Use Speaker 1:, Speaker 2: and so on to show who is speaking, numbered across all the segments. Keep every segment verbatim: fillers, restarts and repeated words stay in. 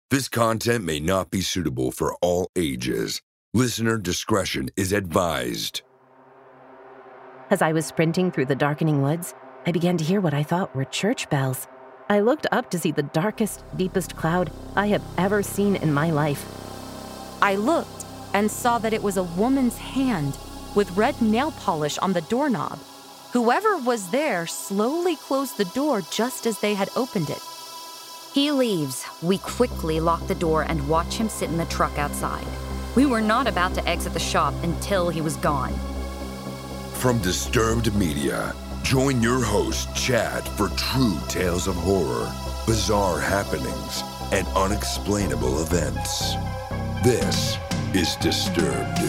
Speaker 1: This content may not be suitable for all ages. Listener discretion is advised.
Speaker 2: As I was sprinting through the darkening woods, I began to hear what I thought were church bells. I looked up to see the darkest, deepest cloud I have ever seen in my life.
Speaker 3: I looked and saw that it was a woman's hand with red nail polish on the doorknob. Whoever was there slowly closed the door just as they had opened it.
Speaker 4: He leaves. We quickly lock the door and watch him sit in the truck outside. We were not about to exit the shop until he was gone.
Speaker 1: From Disturbed Media, join your host, Chad, for true tales of horror, bizarre happenings, and unexplainable events. This is Disturbed.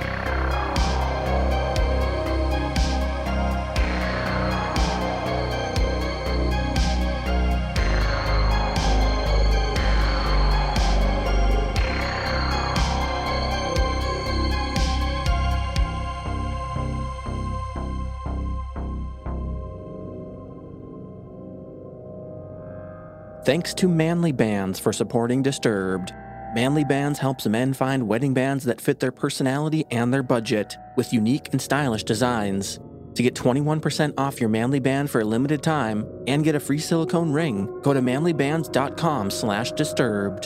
Speaker 5: Thanks to Manly Bands for supporting Disturbed. Manly Bands helps men find wedding bands that fit their personality and their budget, with unique and stylish designs. To get twenty-one percent off your Manly Band for a limited time and get a free silicone ring, go to manlybands.com slash disturbed.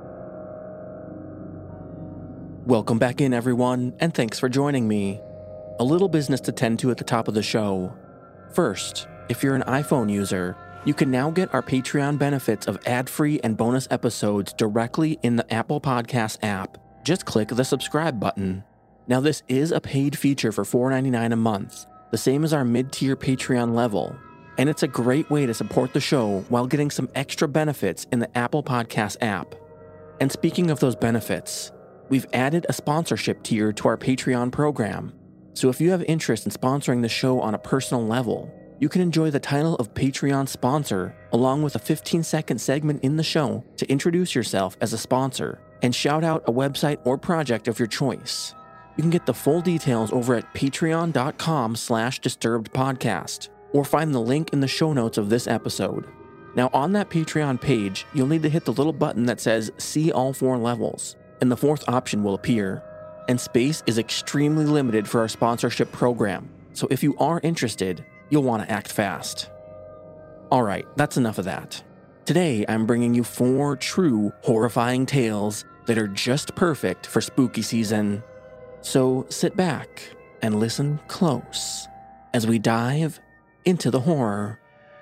Speaker 5: Welcome back in, everyone, and thanks for joining me. A little business to tend to at the top of the show. First, if you're an iPhone user, you can now get our Patreon benefits of ad-free and bonus episodes directly in the Apple Podcasts app. Just click the subscribe button. Now, this is a paid feature for four dollars and ninety-nine cents a month, the same as our mid-tier Patreon level, and it's a great way to support the show while getting some extra benefits in the Apple Podcasts app. And speaking of those benefits, we've added a sponsorship tier to our Patreon program. So if you have interest in sponsoring the show on a personal level, you can enjoy the title of Patreon sponsor, along with a fifteen second segment in the show to introduce yourself as a sponsor and shout out a website or project of your choice. You can get the full details over at patreon.com slash disturbed podcast, or find the link in the show notes of this episode. Now, on that Patreon page, you'll need to hit the little button that says see all four levels, and the fourth option will appear. And space is extremely limited for our sponsorship program, so if you are interested, you'll want to act fast. Alright, that's enough of that. Today, I'm bringing you four true, horrifying tales that are just perfect for spooky season. So sit back and listen close as we dive into the horror.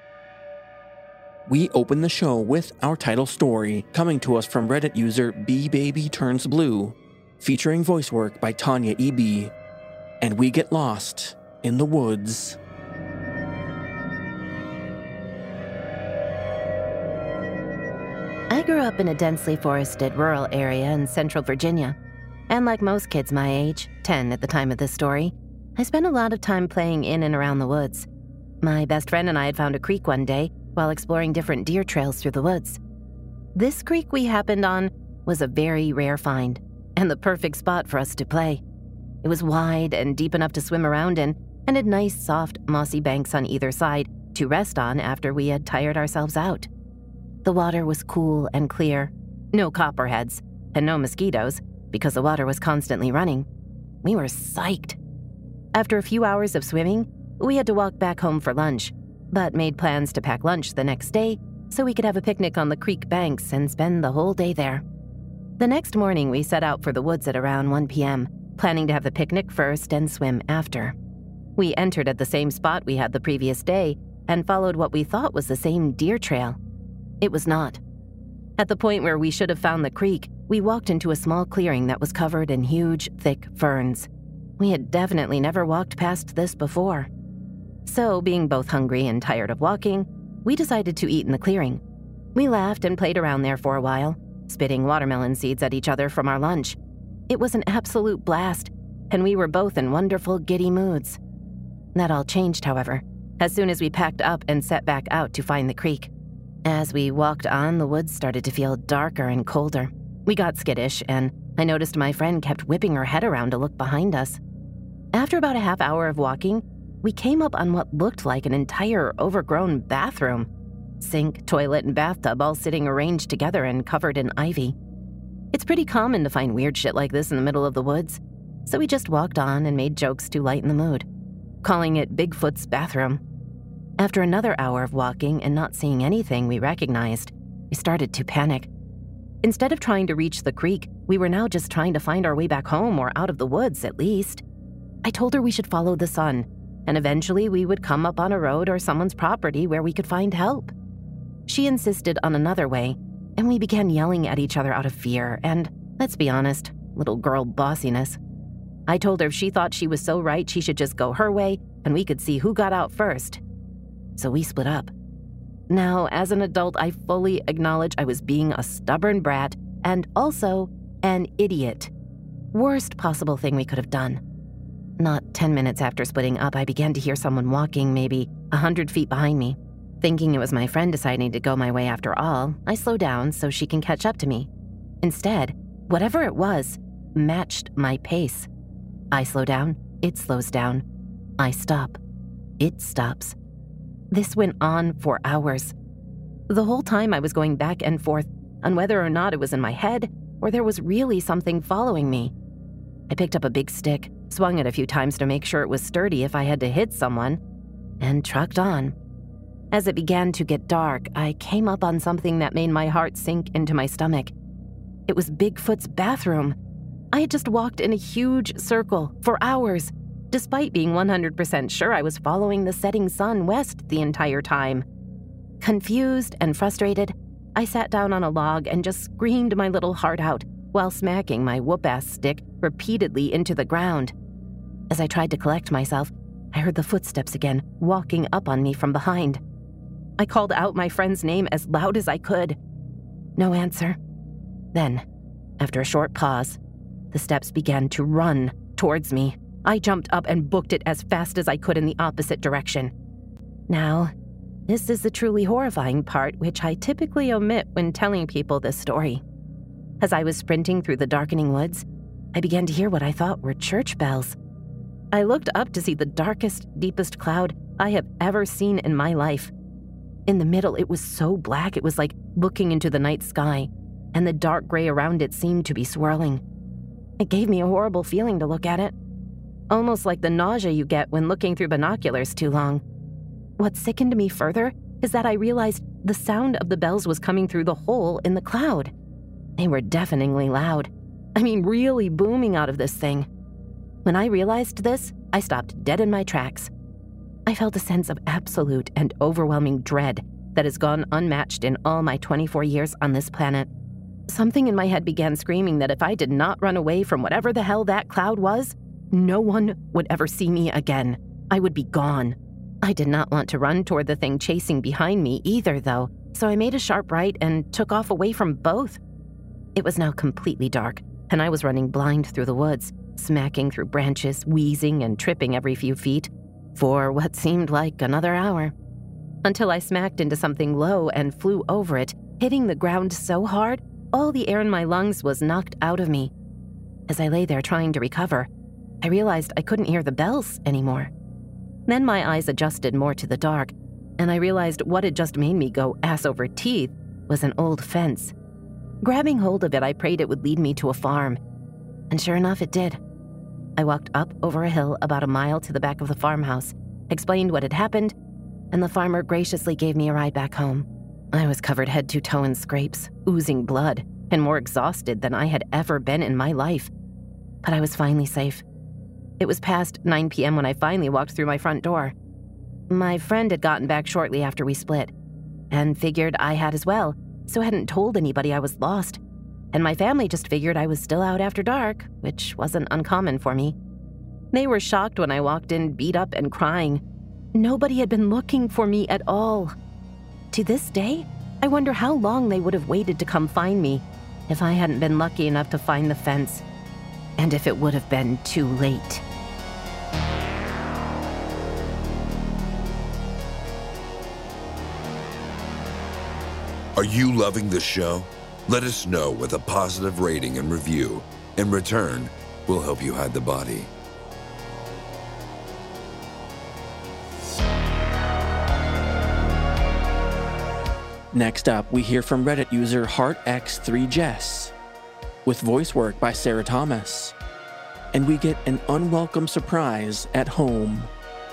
Speaker 5: We open the show with our title story, coming to us from Reddit user B Baby Turns Blue, featuring voice work by Tanya E B, and we get lost in the woods.
Speaker 2: I grew up in a densely forested rural area in central Virginia, and like most kids my age, ten at the time of this story, I spent a lot of time playing in and around the woods. My best friend and I had found a creek one day while exploring different deer trails through the woods. This creek we happened on was a very rare find, and the perfect spot for us to play. It was wide and deep enough to swim around in, and had nice, soft, mossy banks on either side to rest on after we had tired ourselves out. The water was cool and clear, no copperheads, and no mosquitoes, because the water was constantly running. We were psyched. After a few hours of swimming, we had to walk back home for lunch, but made plans to pack lunch the next day so we could have a picnic on the creek banks and spend the whole day there. The next morning, we set out for the woods at around one p.m., planning to have the picnic first and swim after. We entered at the same spot we had the previous day and followed what we thought was the same deer trail. It was not. At the point where we should have found the creek, we walked into a small clearing that was covered in huge, thick ferns. We had definitely never walked past this before. So, being both hungry and tired of walking, we decided to eat in the clearing. We laughed and played around there for a while, spitting watermelon seeds at each other from our lunch. It was an absolute blast, and we were both in wonderful, giddy moods. That all changed, however, as soon as we packed up and set back out to find the creek. As we walked on, the woods started to feel darker and colder. We got skittish, and I noticed my friend kept whipping her head around to look behind us. After about a half hour of walking, we came up on what looked like an entire overgrown bathroom. Sink, toilet, and bathtub all sitting arranged together and covered in ivy. It's pretty common to find weird shit like this in the middle of the woods, so we just walked on and made jokes to lighten the mood, calling it Bigfoot's bathroom. After another hour of walking and not seeing anything we recognized, we started to panic. Instead of trying to reach the creek, we were now just trying to find our way back home or out of the woods at least. I told her we should follow the sun, and eventually we would come up on a road or someone's property where we could find help. She insisted on another way, and we began yelling at each other out of fear and, let's be honest, little girl bossiness. I told her if she thought she was so right, she should just go her way, and we could see who got out first. So we split up. Now, as an adult, I fully acknowledge I was being a stubborn brat and also an idiot. Worst possible thing we could have done. Not ten minutes after splitting up, I began to hear someone walking maybe a hundred feet behind me. Thinking it was my friend deciding to go my way after all, I slow down so she can catch up to me. Instead, whatever it was matched my pace. I slow down, it slows down. I stop, it stops. This went on for hours. The whole time I was going back and forth on whether or not it was in my head or there was really something following me. I picked up a big stick, swung it a few times to make sure it was sturdy if I had to hit someone, and trucked on. As it began to get dark, I came up on something that made my heart sink into my stomach. It was Bigfoot's bathroom. I had just walked in a huge circle for hours, despite being one hundred percent sure I was following the setting sun west the entire time. Confused and frustrated, I sat down on a log and just screamed my little heart out while smacking my whoop-ass stick repeatedly into the ground. As I tried to collect myself, I heard the footsteps again, walking up on me from behind. I called out my friend's name as loud as I could. No answer. Then, after a short pause, the steps began to run towards me. I jumped up and booked it as fast as I could in the opposite direction. Now, this is the truly horrifying part, which I typically omit when telling people this story. As I was sprinting through the darkening woods, I began to hear what I thought were church bells. I looked up to see the darkest, deepest cloud I have ever seen in my life. In the middle, it was so black it was like looking into the night sky, and the dark gray around it seemed to be swirling. It gave me a horrible feeling to look at it, almost like the nausea you get when looking through binoculars too long. What sickened me further is that I realized the sound of the bells was coming through the hole in the cloud. They were deafeningly loud. I mean, really booming out of this thing. When I realized this, I stopped dead in my tracks. I felt a sense of absolute and overwhelming dread that has gone unmatched in all my twenty-four years on this planet. Something in my head began screaming that if I did not run away from whatever the hell that cloud was, no one would ever see me again. I would be gone. I did not want to run toward the thing chasing behind me either, though, so I made a sharp right and took off away from both. It was now completely dark, and I was running blind through the woods, smacking through branches, wheezing and tripping every few feet, for what seemed like another hour, until I smacked into something low and flew over it, hitting the ground so hard, all the air in my lungs was knocked out of me. As I lay there trying to recover, I realized I couldn't hear the bells anymore. Then my eyes adjusted more to the dark, and I realized what had just made me go ass over teeth was an old fence. Grabbing hold of it, I prayed it would lead me to a farm, and sure enough, it did. I walked up over a hill about a mile to the back of the farmhouse, explained what had happened, and the farmer graciously gave me a ride back home. I was covered head to toe in scrapes, oozing blood, and more exhausted than I had ever been in my life. But I was finally safe. It was past nine p.m. when I finally walked through my front door. My friend had gotten back shortly after we split, and figured I had as well, so hadn't told anybody I was lost. And my family just figured I was still out after dark, which wasn't uncommon for me. They were shocked when I walked in, beat up and crying. Nobody had been looking for me at all. To this day, I wonder how long they would have waited to come find me if I hadn't been lucky enough to find the fence, and if it would have been too late.
Speaker 1: Are you loving the show? Let us know with a positive rating and review. In return, we'll help you hide the body.
Speaker 5: Next up, we hear from Reddit user Heart X three Jess, with voice work by Sarah Thomas. And we get an unwelcome surprise at home.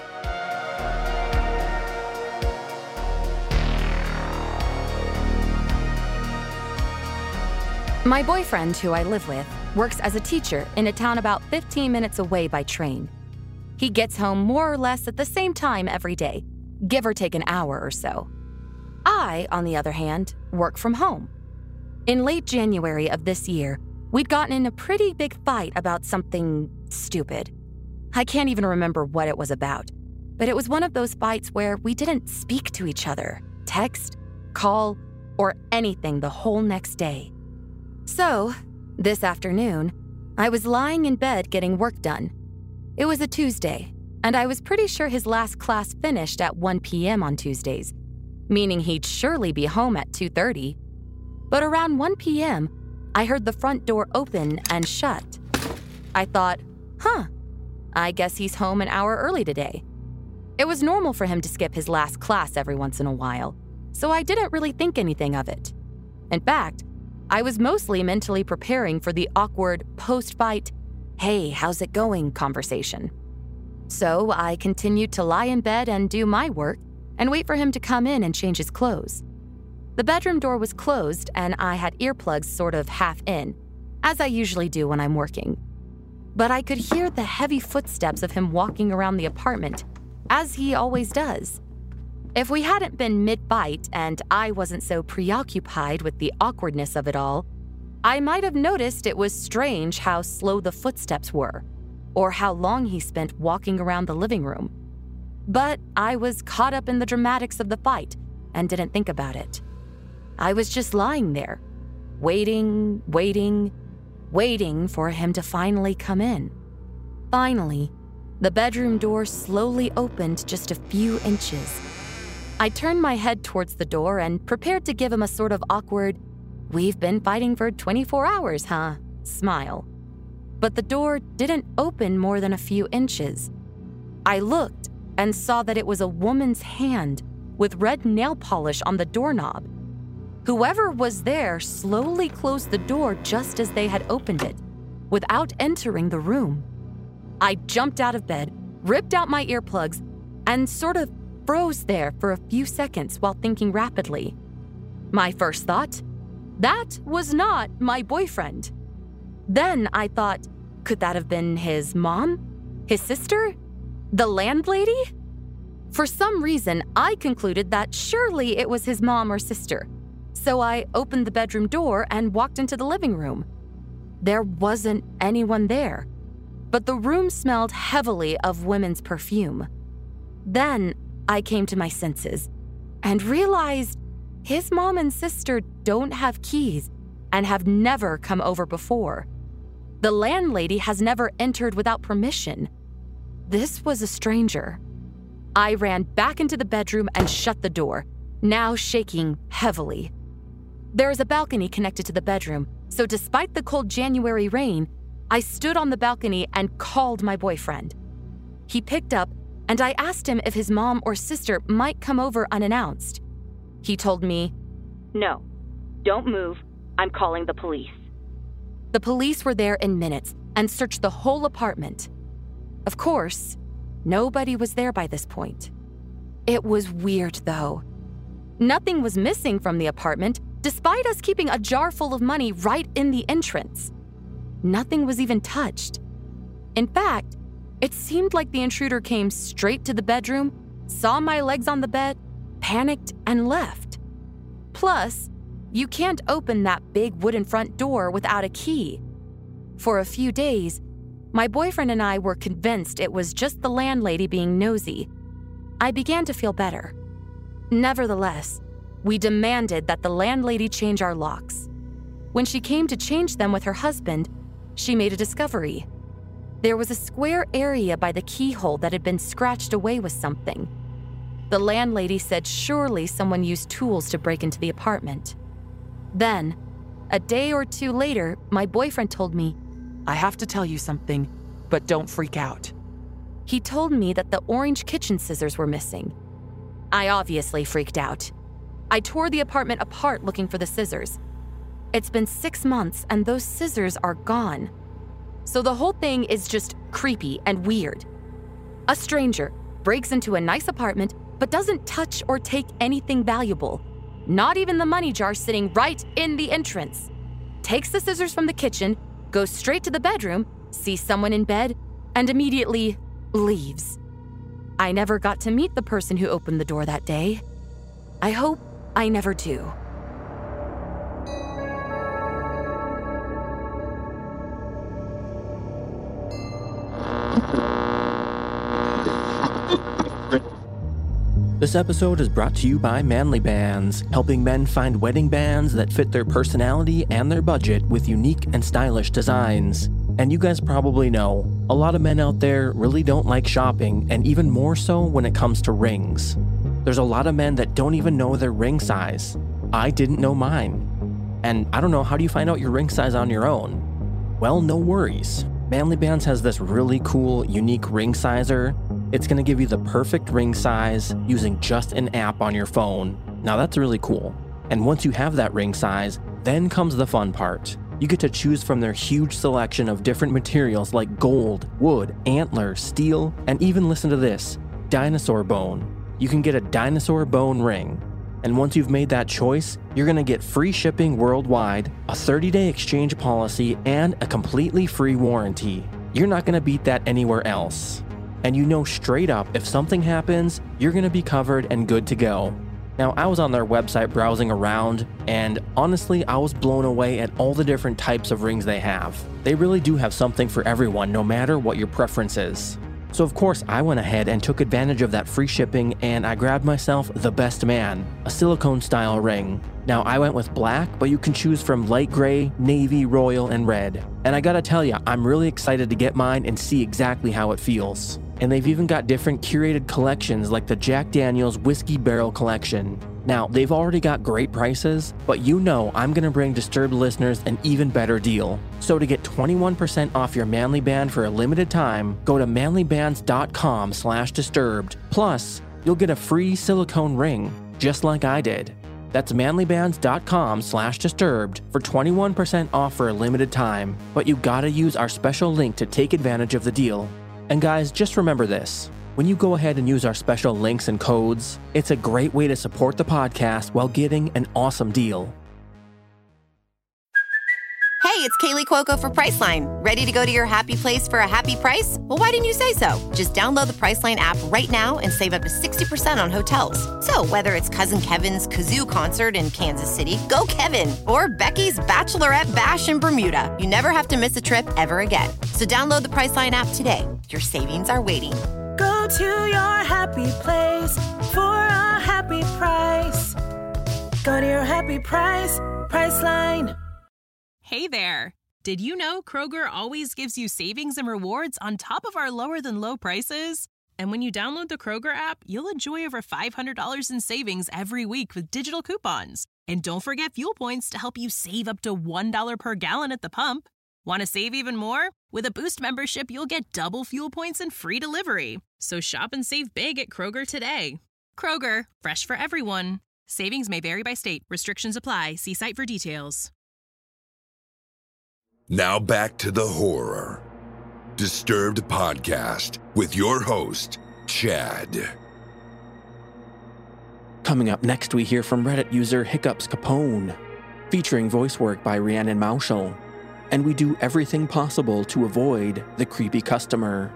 Speaker 3: My boyfriend, who I live with, works as a teacher in a town about fifteen minutes away by train. He gets home more or less at the same time every day, give or take an hour or so. I, on the other hand, work from home. In late January of this year, we'd gotten in a pretty big fight about something stupid. I can't even remember what it was about, but it was one of those fights where we didn't speak to each other, text, call, or anything the whole next day. So, this afternoon, I was lying in bed getting work done. It was a Tuesday, and I was pretty sure his last class finished at one p.m. on Tuesdays, meaning he'd surely be home at two thirty. But around one p.m., I heard the front door open and shut. I thought, huh, I guess he's home an hour early today. It was normal for him to skip his last class every once in a while, so I didn't really think anything of it. In fact, I was mostly mentally preparing for the awkward post-fight, hey, how's it going conversation. So I continued to lie in bed and do my work and wait for him to come in and change his clothes. The bedroom door was closed and I had earplugs sort of half in, as I usually do when I'm working. But I could hear the heavy footsteps of him walking around the apartment, as he always does. If we hadn't been mid-bite and I wasn't so preoccupied with the awkwardness of it all, I might have noticed it was strange how slow the footsteps were, or how long he spent walking around the living room. But I was caught up in the dramatics of the fight and didn't think about it. I was just lying there, waiting, waiting, waiting for him to finally come in. Finally, the bedroom door slowly opened just a few inches. I turned my head towards the door and prepared to give him a sort of awkward, "We've been fighting for twenty-four hours, huh?" smile. But the door didn't open more than a few inches. I looked and saw that it was a woman's hand with red nail polish on the doorknob. Whoever was there slowly closed the door just as they had opened it, without entering the room. I jumped out of bed, ripped out my earplugs, and sort of froze there for a few seconds while thinking rapidly. My first thought, that was not my boyfriend. Then I thought, could that have been his mom? His sister? The landlady? For some reason, I concluded that surely it was his mom or sister. So I opened the bedroom door and walked into the living room. There wasn't anyone there, but the room smelled heavily of women's perfume. Then I came to my senses and realized his mom and sister don't have keys and have never come over before. The landlady has never entered without permission. This was a stranger. I ran back into the bedroom and shut the door, now shaking heavily. There is a balcony connected to the bedroom, so despite the cold January rain, I stood on the balcony and called my boyfriend. He picked up, and I asked him if his mom or sister might come over unannounced. He told me, "No, don't move. I'm calling the police." The police were there in minutes and searched the whole apartment. Of course, nobody was there by this point. It was weird, though. Nothing was missing from the apartment, despite us keeping a jar full of money right in the entrance. Nothing was even touched. In fact, it seemed like the intruder came straight to the bedroom, saw my legs on the bed, panicked, and left. Plus, you can't open that big wooden front door without a key. For a few days, my boyfriend and I were convinced it was just the landlady being nosy. I began to feel better. Nevertheless, we demanded that the landlady change our locks. When she came to change them with her husband, she made a discovery. There was a square area by the keyhole that had been scratched away with something. The landlady said surely someone used tools to break into the apartment. Then, a day or two later, my boyfriend told me,
Speaker 6: "I have to tell you something, but don't freak out."
Speaker 3: He told me that the orange kitchen scissors were missing. I obviously freaked out. I tore the apartment apart looking for the scissors. It's been six months and those scissors are gone. So the whole thing is just creepy and weird. A stranger breaks into a nice apartment but doesn't touch or take anything valuable, not even the money jar sitting right in the entrance. Takes the scissors from the kitchen, goes straight to the bedroom, sees someone in bed, and immediately leaves. I never got to meet the person who opened the door that day. I hope I never do.
Speaker 5: This episode is brought to you by Manly Bands, helping men find wedding bands that fit their personality and their budget with unique and stylish designs. And you guys probably know, a lot of men out there really don't like shopping, and even more so when it comes to rings. There's a lot of men that don't even know their ring size. I didn't know mine. And I don't know, how do you find out your ring size on your own? Well, no worries. Manly Bands has this really cool, unique ring sizer. It's going to give you the perfect ring size using just an app on your phone. Now that's really cool. And once you have that ring size, then comes the fun part. You get to choose from their huge selection of different materials like gold, wood, antler, steel, and even listen to this, dinosaur bone. You can get a dinosaur bone ring. And once you've made that choice, you're going to get free shipping worldwide, a thirty-day exchange policy, and a completely free warranty. You're not going to beat that anywhere else. And you know straight up, if something happens, you're going to be covered and good to go. Now, I was on their website browsing around, and honestly, I was blown away at all the different types of rings they have. They really do have something for everyone, no matter what your preference is. So of course, I went ahead and took advantage of that free shipping, and I grabbed myself the best man, a silicone style ring. Now, I went with black, but you can choose from light gray, navy, royal, and red. And I gotta tell ya, I'm really excited to get mine and see exactly how it feels. And they've even got different curated collections like the Jack Daniel's Whiskey Barrel Collection. Now, they've already got great prices, but you know I'm gonna bring Disturbed listeners an even better deal. So to get twenty-one percent off your Manly Band for a limited time, go to manlybands.com slash disturbed. Plus, you'll get a free silicone ring, just like I did. That's manlybands.com slash disturbed for twenty-one percent off for a limited time, but you gotta use our special link to take advantage of the deal. And guys, just remember this. When you go ahead and use our special links and codes, it's a great way to support the podcast while getting an awesome deal.
Speaker 7: Hey, it's Kaylee Cuoco for Priceline. Ready to go to your happy place for a happy price? Well, why didn't you say so? Just download the Priceline app right now and save up to sixty percent on hotels. So whether it's Cousin Kevin's Kazoo Concert in Kansas City, go Kevin, or Becky's Bachelorette Bash in Bermuda, you never have to miss a trip ever again. So download the Priceline app today. Your savings are waiting.
Speaker 8: Go to your happy place for a happy price. Go to your happy price, Priceline.
Speaker 9: Hey there. Did you know Kroger always gives you savings and rewards on top of our lower than low prices? And when you download the Kroger app, you'll enjoy over five hundred dollars in savings every week with digital coupons. And don't forget fuel points to help you save up to one dollar per gallon at the pump. Want to save even more? With a Boost membership, you'll get double fuel points and free delivery. So shop and save big at Kroger today. Kroger, fresh for everyone. Savings may vary by state. Restrictions apply. See site for details.
Speaker 1: Now back to the horror. Disturbed Podcast with your host, Chad.
Speaker 5: Coming up next, we hear from Reddit user Hiccups Capone, featuring voice work by Rhiannon Mauschel. And we do everything possible to avoid the creepy customer.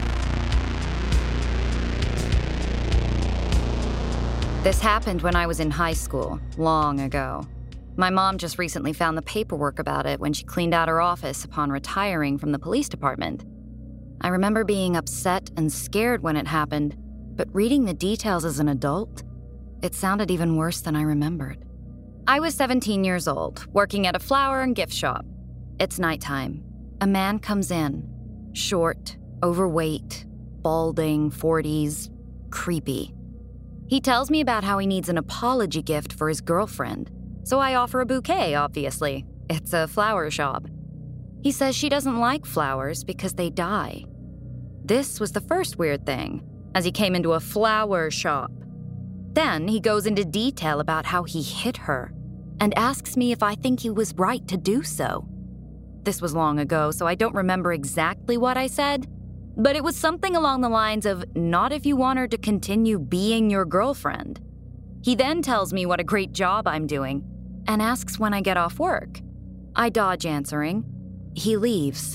Speaker 4: This happened when I was in high school, long ago. My mom just recently found the paperwork about it when she cleaned out her office upon retiring from the police department. I remember being upset and scared when it happened, but reading the details as an adult, it sounded even worse than I remembered. I was seventeen years old, working at a flower and gift shop. It's nighttime. A man comes in, short, overweight, balding, forties, creepy. He tells me about how he needs an apology gift for his girlfriend. So I offer a bouquet, obviously. It's a flower shop. He says she doesn't like flowers because they die. This was the first weird thing, as he came into a flower shop. Then he goes into detail about how he hit her and asks me if I think he was right to do so. This was long ago, so I don't remember exactly what I said, but it was something along the lines of, not if you want her to continue being your girlfriend. He then tells me what a great job I'm doing and asks when I get off work. I dodge answering. He leaves.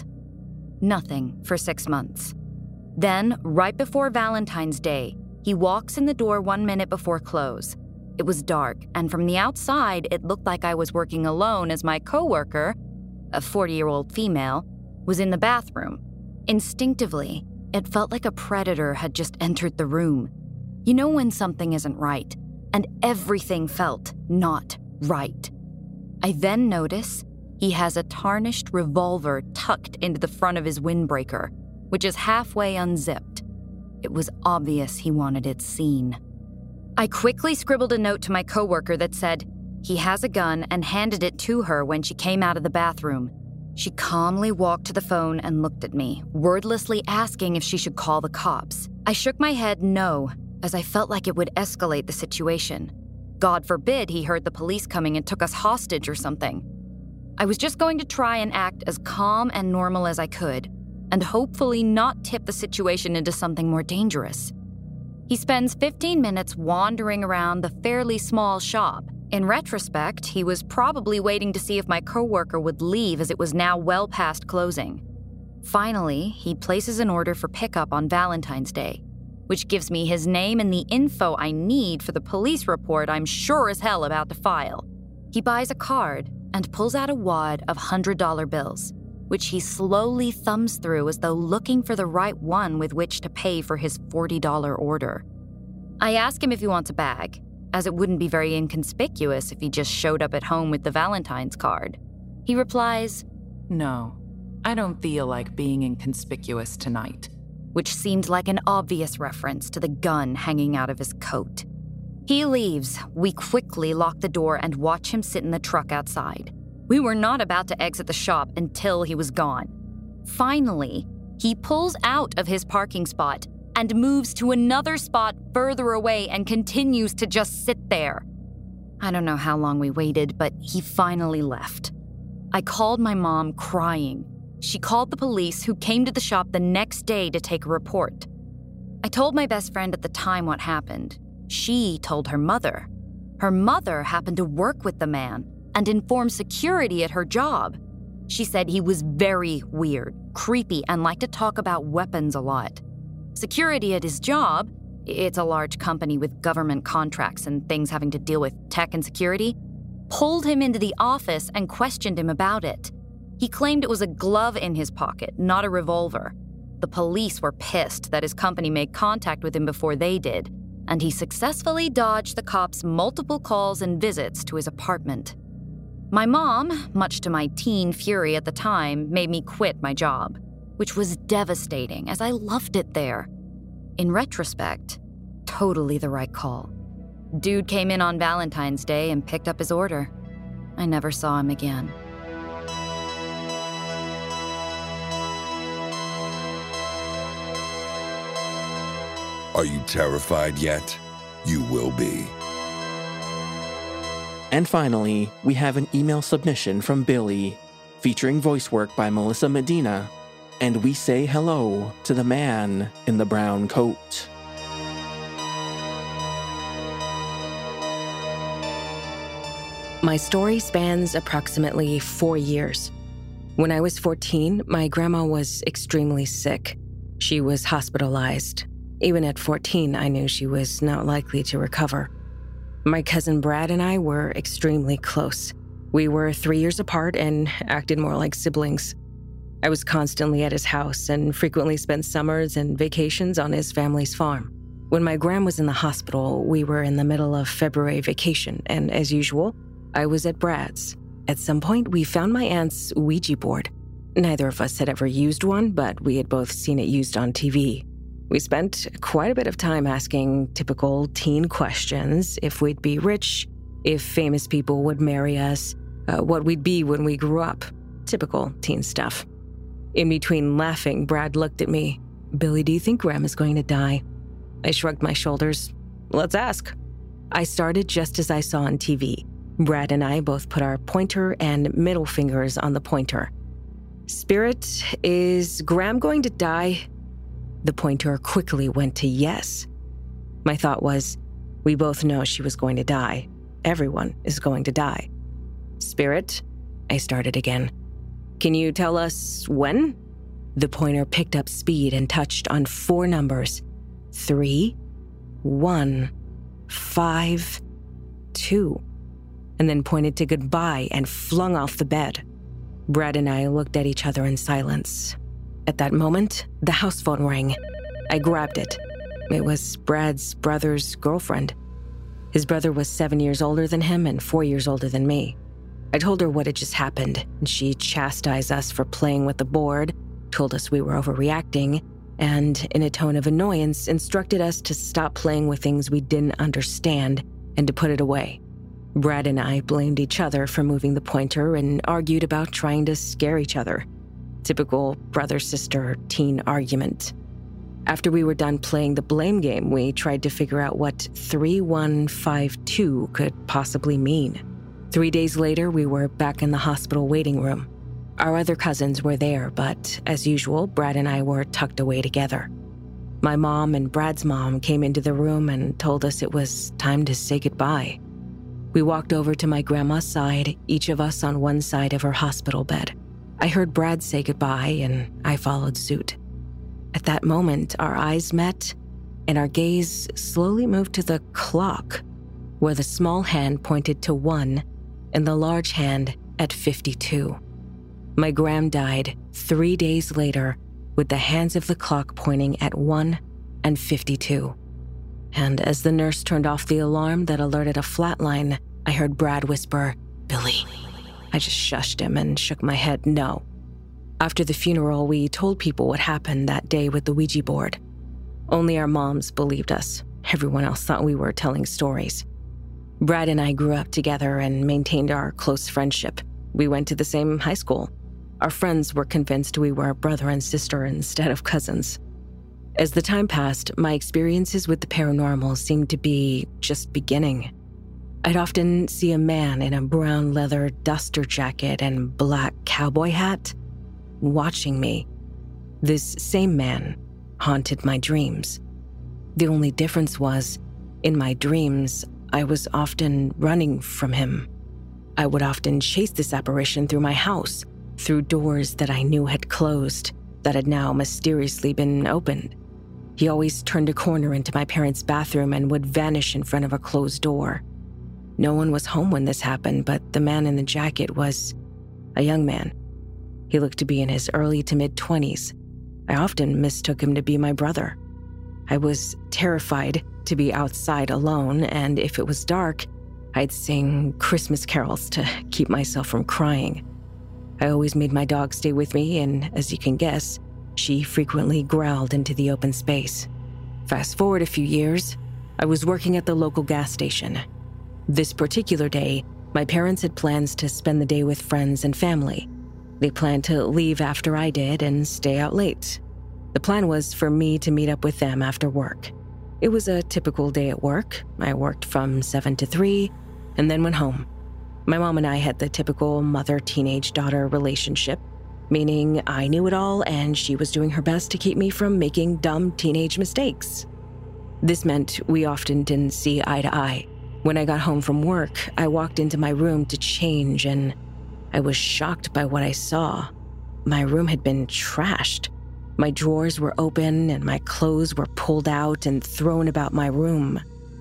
Speaker 4: Nothing for six months. Then, right before Valentine's Day, he walks in the door one minute before close. It was dark, and from the outside, it looked like I was working alone as my coworker, a forty-year-old female, was in the bathroom. Instinctively, it felt like a predator had just entered the room. You know when something isn't right, and everything felt not right. I then notice he has a tarnished revolver tucked into the front of his windbreaker, which is halfway unzipped. It was obvious he wanted it seen. I quickly scribbled a note to my coworker that said, "He has a gun," and handed it to her when she came out of the bathroom. She calmly walked to the phone and looked at me, wordlessly asking if she should call the cops. I shook my head no, as I felt like it would escalate the situation. God forbid he heard the police coming and took us hostage or something. I was just going to try and act as calm and normal as I could, and hopefully not tip the situation into something more dangerous. He spends fifteen minutes wandering around the fairly small shop. In retrospect, he was probably waiting to see if my coworker would leave, as it was now well past closing. Finally, he places an order for pickup on Valentine's Day, which gives me his name and the info I need for the police report I'm sure as hell about to file. He buys a card and pulls out a wad of one hundred dollar bills, which he slowly thumbs through as though looking for the right one with which to pay for his forty dollar order. I ask him if he wants a bag, as it wouldn't be very inconspicuous if he just showed up at home with the Valentine's card. He replies,
Speaker 6: "No, I don't feel like being inconspicuous tonight,"
Speaker 4: which seemed like an obvious reference to the gun hanging out of his coat. He leaves. We quickly lock the door and watch him sit in the truck outside. We were not about to exit the shop until he was gone. Finally, he pulls out of his parking spot and moves to another spot further away and continues to just sit there. I don't know how long we waited, but he finally left. I called my mom crying. She called the police, who came to the shop the next day to take a report. I told my best friend at the time what happened. She told her mother. Her mother happened to work with the man and informed security at her job. She said he was very weird, creepy, and liked to talk about weapons a lot. Security at his job, it's a large company with government contracts and things having to deal with tech and security, pulled him into the office and questioned him about it. He claimed it was a glove in his pocket, not a revolver. The police were pissed that his company made contact with him before they did, and he successfully dodged the cops' multiple calls and visits to his apartment. My mom, much to my teen fury at the time, made me quit my job, which was devastating as I loved it there. In retrospect, totally the right call. Dude came in on Valentine's Day and picked up his order. I never saw him again.
Speaker 1: Are you terrified yet? You will be.
Speaker 5: And finally, we have an email submission from Billy, featuring voice work by Melissa Medina, and we say hello to the man in the brown coat.
Speaker 10: My story spans approximately four years. When I was fourteen, my grandma was extremely sick. She was hospitalized. Even at fourteen, I knew she was not likely to recover. My cousin Brad and I were extremely close. We were three years apart and acted more like siblings. I was constantly at his house and frequently spent summers and vacations on his family's farm. When my gran was in the hospital, we were in the middle of February vacation, and as usual, I was at Brad's. At some point, we found my aunt's Ouija board. Neither of us had ever used one, but we had both seen it used on T V. We spent quite a bit of time asking typical teen questions: if we'd be rich, if famous people would marry us, uh, what we'd be when we grew up. Typical teen stuff. In between laughing, Brad looked at me. "Billy, do you think Grandma's going to die?" I shrugged my shoulders. "Let's ask." I started just as I saw on T V. Brad and I both put our pointer and middle fingers on the pointer. Spirit, is Graham going to die? The pointer quickly went to yes. My thought was, we both know she was going to die. Everyone is going to die. Spirit, I started again. Can you tell us when? The pointer picked up speed and touched on four numbers. Three, one, five, two, and then pointed to goodbye and flung off the bed. Brad and I looked at each other in silence. At that moment, the house phone rang. I grabbed it. It was Brad's brother's girlfriend. His brother was seven years older than him and four years older than me. I told her what had just happened, and she chastised us for playing with the board, told us we were overreacting, and, in a tone of annoyance, instructed us to stop playing with things we didn't understand and to put it away. Brad and I blamed each other for moving the pointer and argued about trying to scare each other. Typical brother-sister teen argument. After we were done playing the blame game, we tried to figure out what three one five two could possibly mean. Three days later, we were back in the hospital waiting room. Our other cousins were there, but as usual, Brad and I were tucked away together. My mom and Brad's mom came into the room and told us it was time to say goodbye. We walked over to my grandma's side, each of us on one side of her hospital bed. I heard Brad say goodbye, and I followed suit. At that moment, our eyes met, and our gaze slowly moved to the clock, where the small hand pointed to one and the large hand at fifty-two. My gram died three days later with the hands of the clock pointing at one and fifty-two. And as the nurse turned off the alarm that alerted a flatline, I heard Brad whisper, "Billy." I just shushed him and shook my head no. After the funeral, we told people what happened that day with the Ouija board. Only our moms believed us. Everyone else thought we were telling stories. Brad and I grew up together and maintained our close friendship. We went to the same high school. Our friends were convinced we were brother and sister instead of cousins. As the time passed, my experiences with the paranormal seemed to be just beginning. I'd often see a man in a brown leather duster jacket and black cowboy hat watching me. This same man haunted my dreams. The only difference was, in my dreams, I was often running from him. I would often chase this apparition through my house, through doors that I knew had closed, that had now mysteriously been opened. He always turned a corner into my parents' bathroom and would vanish in front of a closed door. No one was home when this happened, but the man in the jacket was a young man. He looked to be in his early to mid-twenties. I often mistook him to be my brother. I was terrified to be outside alone, and if it was dark, I'd sing Christmas carols to keep myself from crying. I always made my dog stay with me, and as you can guess, she frequently growled into the open space. Fast forward a few years, I was working at the local gas station. This particular day, my parents had plans to spend the day with friends and family. They planned to leave after I did and stay out late. The plan was for me to meet up with them after work. It was a typical day at work. I worked from seven to three and then went home. My mom and I had the typical mother-teenage-daughter relationship, meaning I knew it all and she was doing her best to keep me from making dumb teenage mistakes. This meant we often didn't see eye to eye. When I got home from work, I walked into my room to change and I was shocked by what I saw. My room had been trashed. My drawers were open and my clothes were pulled out and thrown about my room.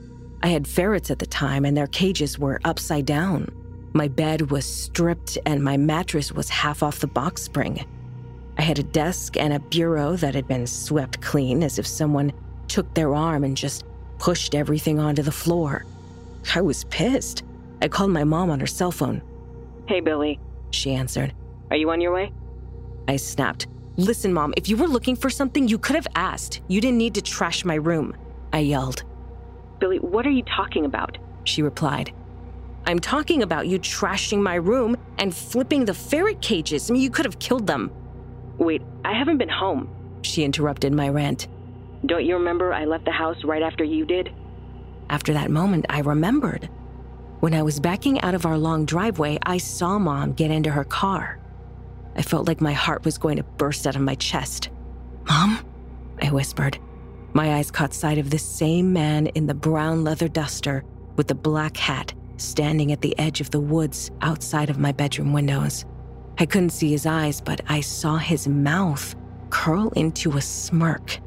Speaker 10: I had ferrets at the time and their cages were upside down. My bed was stripped and my mattress was half off the box spring. I had a desk and a bureau that had been swept clean as if someone took their arm and just pushed everything onto the floor. I was pissed. I called my mom on her cell phone. "Hey, Billy," she answered. "Are you on your way?" I snapped. "Listen, Mom, if you were looking for something, you could have asked. You didn't need to trash my room," I yelled. "Billy, what are you talking about?" she replied. "I'm talking about you trashing my room and flipping the ferret cages. I mean, you could have killed them." "Wait, I haven't been home," she interrupted my rant. "Don't you remember I left the house right after you did?" After that moment, I remembered. When I was backing out of our long driveway, I saw Mom get into her car. I felt like my heart was going to burst out of my chest. "Mom?" I whispered. My eyes caught sight of the same man in the brown leather duster with the black hat standing at the edge of the woods outside of my bedroom windows. I couldn't see his eyes, but I saw his mouth curl into a smirk.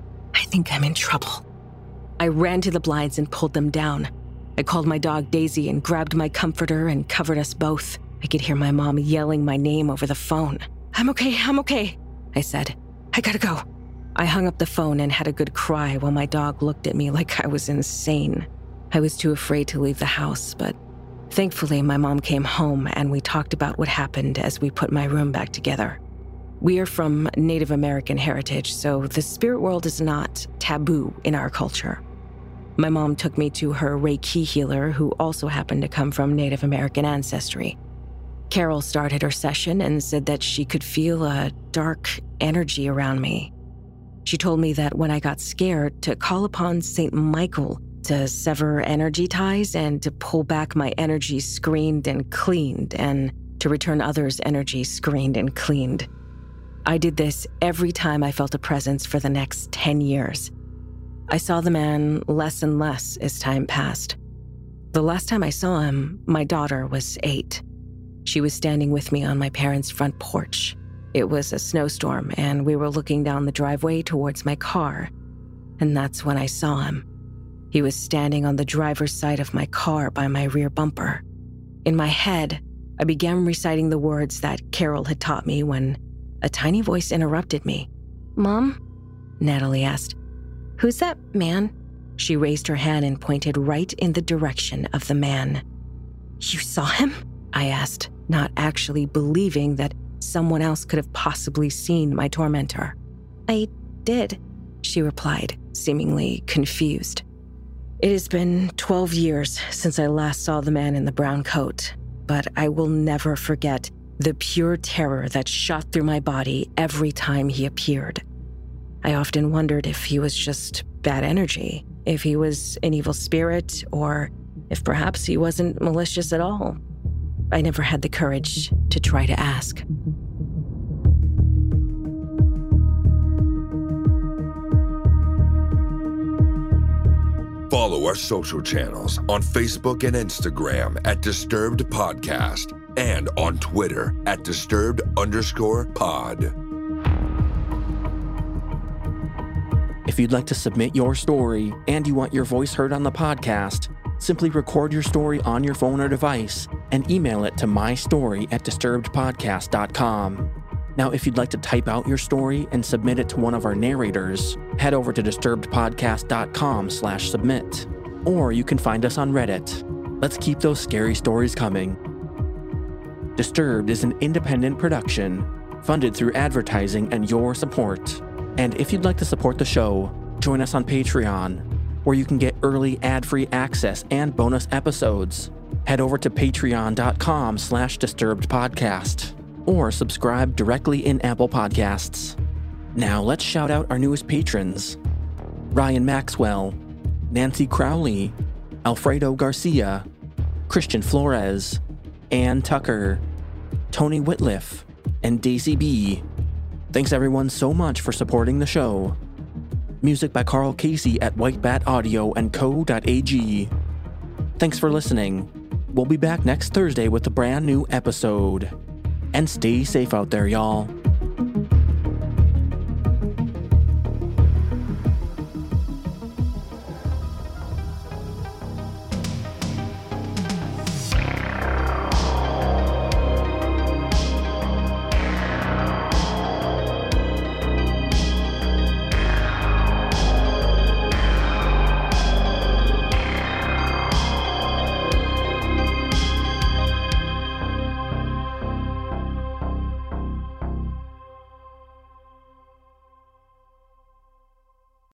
Speaker 10: I think I'm in trouble. I ran to the blinds and pulled them down. I called my dog Daisy and grabbed my comforter and covered us both. I could hear my mom yelling my name over the phone. "I'm okay, I'm okay," I said. "I gotta go." I hung up the phone and had a good cry while my dog looked at me like I was insane. I was too afraid to leave the house, but thankfully my mom came home and we talked about what happened as we put my room back together. We are from Native American heritage, so the spirit world is not taboo in our culture. My mom took me to her Reiki healer, who also happened to come from Native American ancestry. Carol started her session and said that she could feel a dark energy around me. She told me that when I got scared, to call upon Saint Michael to sever energy ties and to pull back my energy screened and cleaned, and to return others' energy screened and cleaned. I did this every time I felt a presence for the next ten years. I saw the man less and less as time passed. The last time I saw him, my daughter was eight. She was standing with me on my parents' front porch. It was a snowstorm, and we were looking down the driveway towards my car, and that's when I saw him. He was standing on the driver's side of my car by my rear bumper. In my head, I began reciting the words that Carol had taught me when a tiny voice interrupted me. "Mom?" Natalie asked. "Who's that man?" She raised her hand and pointed right in the direction of the man. "You saw him?" I asked, not actually believing that someone else could have possibly seen my tormentor. "I did," she replied, seemingly confused. It has been twelve years since I last saw the man in the brown coat, but I will never forget the pure terror that shot through my body every time he appeared. I often wondered if he was just bad energy, if he was an evil spirit, or if perhaps he wasn't malicious at all. I never had the courage to try to ask.
Speaker 1: Follow our social channels on Facebook and Instagram at Disturbed Podcast and on Twitter at Disturbed underscore pod.
Speaker 5: If you'd like to submit your story and you want your voice heard on the podcast, simply record your story on your phone or device and email it to mystory at disturbed podcast dot com. Now, if you'd like to type out your story and submit it to one of our narrators, head over to disturbed podcast dot com slash submit. Or you can find us on Reddit. Let's keep those scary stories coming. Disturbed is an independent production, funded through advertising and your support. And if you'd like to support the show, join us on Patreon, where you can get early ad-free access and bonus episodes. Head over to patreon dot com slash disturbed podcast. Or subscribe directly in Apple Podcasts. Now let's shout out our newest patrons: Ryan Maxwell, Nancy Crowley, Alfredo Garcia, Christian Flores, Ann Tucker, Tony Whitliff, and Daisy B. Thanks everyone so much for supporting the show. Music by Carl Casey at White Bat Audio and Co dot A G. Thanks for listening. We'll be back next Thursday with a brand new episode. And stay safe out there, y'all.